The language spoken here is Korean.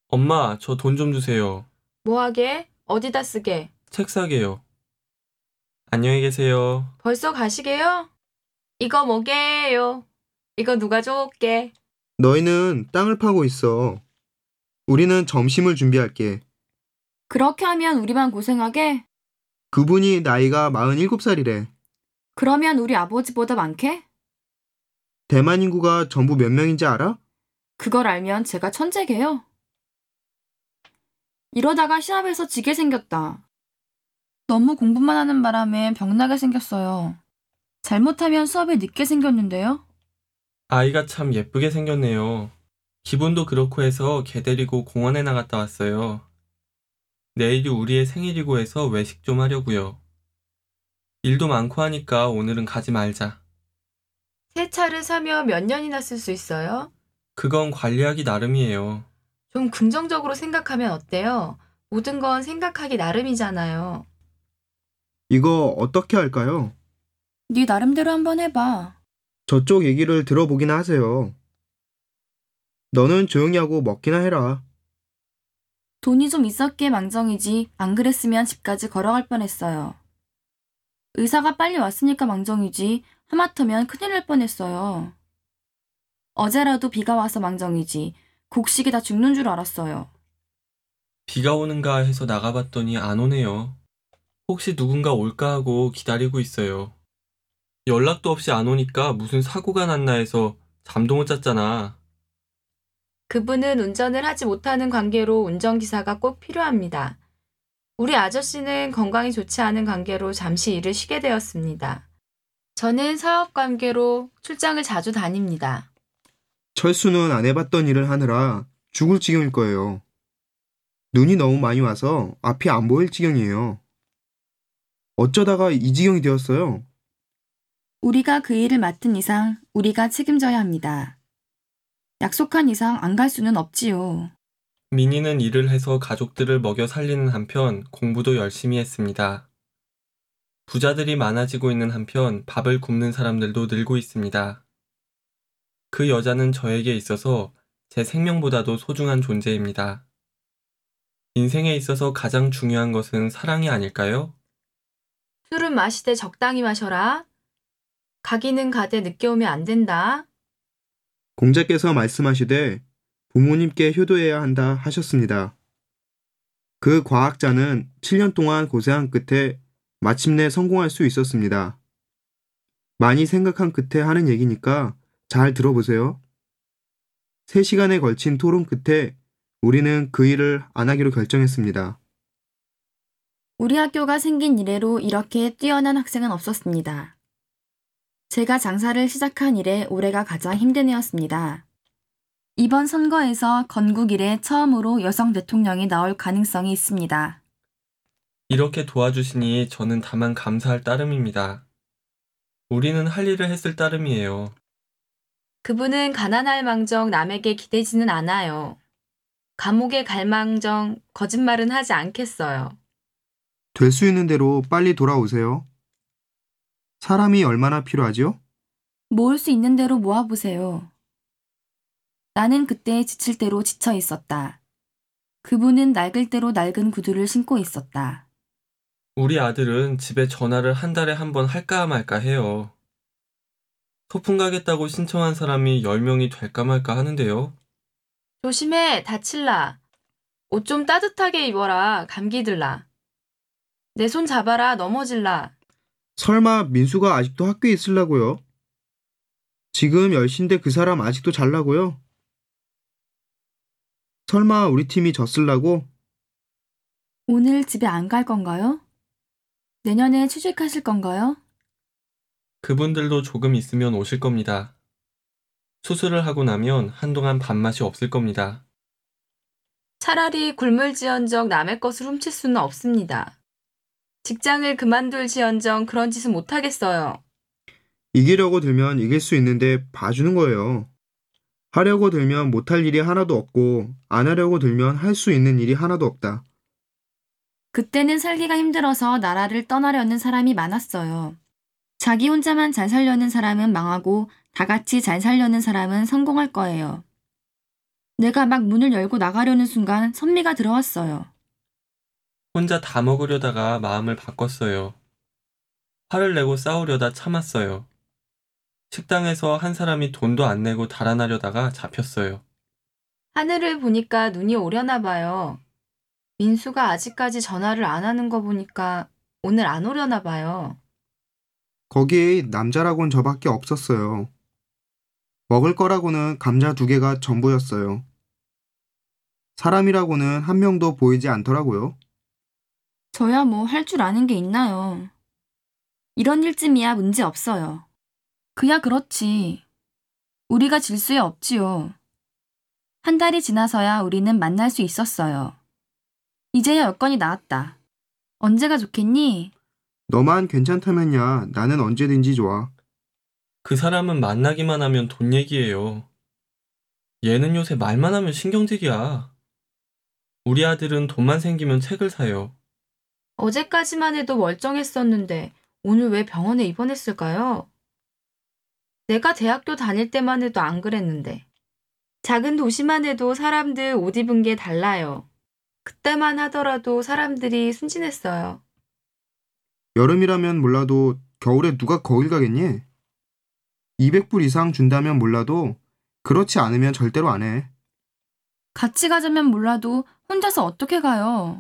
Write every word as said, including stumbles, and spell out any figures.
엄마, 저 돈 좀 주세요. 뭐 하게? 어디다 쓰게? 책 사게요. 안녕히 계세요. 벌써 가시게요? 이거 뭐게요? 이거 누가 줬게? 너희는 땅을 파고 있어. 우리는 점심을 준비할게. 그렇게 하면 우리만 고생하게? 그분이 나이가 마흔일곱 살이래. 그러면 우리 아버지보다 많게? 대만 인구가 전부 몇 명인지 알아? 그걸 알면 제가 천재게요. 이러다가 시합에서 지게 생겼다. 너무 공부만 하는 바람에 병나게 생겼어요. 잘못하면 수업에 늦게 생겼는데요. 아이가 참 예쁘게 생겼네요. 기분도 그렇고 해서 개 데리고 공원에 나갔다 왔어요. 내일이 우리의 생일이고 해서 외식 좀 하려고요. 일도 많고 하니까 오늘은 가지 말자. 새 차를 사면 몇 년이나 쓸 수 있어요? 그건 관리하기 나름이에요. 좀 긍정적으로 생각하면 어때요? 모든 건 생각하기 나름이잖아요. 이거 어떻게 할까요? 네 나름대로 한번 해봐. 저쪽 얘기를 들어보기나 하세요. 너는 조용히 하고 먹기나 해라. 돈이 좀 있었기에 망정이지 안 그랬으면 집까지 걸어갈 뻔했어요. 의사가 빨리 왔으니까 망정이지 하마터면 큰일 날 뻔했어요. 어제라도 비가 와서 망정이지 곡식이 다 죽는 줄 알았어요. 비가 오는가 해서 나가봤더니 안 오네요. 혹시 누군가 올까 하고 기다리고 있어요. 연락도 없이 안 오니까 무슨 사고가 났나 해서 잠도 못 잤잖아. 그분은 운전을 하지 못하는 관계로 운전기사가 꼭 필요합니다. 우리 아저씨는 건강이 좋지 않은 관계로 잠시 일을 쉬게 되었습니다. 저는 사업 관계로 출장을 자주 다닙니다. 철수는 안 해봤던 일을 하느라 죽을 지경일 거예요. 눈이 너무 많이 와서 앞이 안 보일 지경이에요. 어쩌다가 이 지경이 되었어요? 우리가 그 일을 맡은 이상 우리가 책임져야 합니다. 약속한 이상 안 갈 수는 없지요. 민희는 일을 해서 가족들을 먹여 살리는 한편 공부도 열심히 했습니다. 부자들이 많아지고 있는 한편 밥을 굶는 사람들도 늘고 있습니다. 그 여자는 저에게 있어서 제 생명보다도 소중한 존재입니다. 인생에 있어서 가장 중요한 것은 사랑이 아닐까요? 술은 마시되 적당히 마셔라. 가기는 가되 늦게 오면 안 된다. 공자께서 말씀하시되 부모님께 효도해야 한다 하셨습니다. 그 과학자는 칠 년 동안 고생한 끝에 마침내 성공할 수 있었습니다. 많이 생각한 끝에 하는 얘기니까 잘 들어보세요. 세 시간에 걸친 토론 끝에 우리는 그 일을 안 하기로 결정했습니다. 우리 학교가 생긴 이래로 이렇게 뛰어난 학생은 없었습니다. 제가 장사를 시작한 이래 올해가 가장 힘든 해였습니다. 이번 선거에서 건국 이래 처음으로 여성 대통령이 나올 가능성이 있습니다. 이렇게 도와주시니 저는 다만 감사할 따름입니다. 우리는 할 일을 했을 따름이에요. 그분은 가난할 망정 남에게 기대지는 않아요. 감옥에 갈 망정 거짓말은 하지 않겠어요. 될 수 있는 대로 빨리 돌아오세요. 사람이 얼마나 필요하지요? 모을 수 있는 대로 모아보세요. 나는 그때 지칠 대로 지쳐 있었다. 그분은 낡을 대로 낡은 구두를 신고 있었다. 우리 아들은 집에 전화를 한 달에 한 번 할까 말까 해요. 소풍 가겠다고 신청한 사람이 열 명이 될까 말까 하는데요. 조심해, 다칠라. 옷 좀 따뜻하게 입어라, 감기 들라. 내 손 잡아라, 넘어질라. 설마 민수가 아직도 학교에 있으려고요? 지금 열 시인데 그 사람 아직도 잘라고요? 설마 우리 팀이 졌을라고? 오늘 집에 안 갈 건가요? 내년에 취직하실 건가요? 그분들도 조금 있으면 오실 겁니다. 수술을 하고 나면 한동안 밥맛이 없을 겁니다. 차라리 굶을지언정 남의 것을 훔칠 수는 없습니다. 직장을 그만둘지언정 그런 짓은 못하겠어요. 이기려고 들면 이길 수 있는데 봐주는 거예요. 하려고 들면 못할 일이 하나도 없고 안 하려고 들면 할 수 있는 일이 하나도 없다. 그때는 살기가 힘들어서 나라를 떠나려는 사람이 많았어요. 자기 혼자만 잘 살려는 사람은 망하고 다 같이 잘 살려는 사람은 성공할 거예요. 내가 막 문을 열고 나가려는 순간 선미가 들어왔어요. 혼자 다 먹으려다가 마음을 바꿨어요. 화를 내고 싸우려다 참았어요. 식당에서 한 사람이 돈도 안 내고 달아나려다가 잡혔어요. 하늘을 보니까 눈이 오려나 봐요. 민수가 아직까지 전화를 안 하는 거 보니까 오늘 안 오려나 봐요. 거기 남자라곤 저밖에 없었어요. 먹을 거라고는 감자 두 개가 전부였어요. 사람이라고는 한 명도 보이지 않더라고요. 저야 뭐 할 줄 아는 게 있나요. 이런 일쯤이야 문제 없어요. 그야 그렇지. 우리가 질수야 없지요. 한 달이 지나서야 우리는 만날 수 있었어요. 이제야 여건이 나았다. 언제가 좋겠니? 너만 괜찮다면야 나는 언제든지 좋아. 그 사람은 만나기만 하면 돈 얘기예요. 얘는 요새 말만 하면 신경질이야. 우리 아들은 돈만 생기면 책을 사요. 어제까지만 해도 멀쩡했었는데 오늘 왜 병원에 입원했을까요? 내가 대학교 다닐 때만 해도 안 그랬는데. 작은 도시만 해도 사람들 옷 입은 게 달라요. 그때만 하더라도 사람들이 순진했어요. 여름이라면 몰라도 겨울에 누가 거길 가겠니? 이백 불 이상 준다면 몰라도 그렇지 않으면 절대로 안 해. 같이 가자면 몰라도 혼자서 어떻게 가요?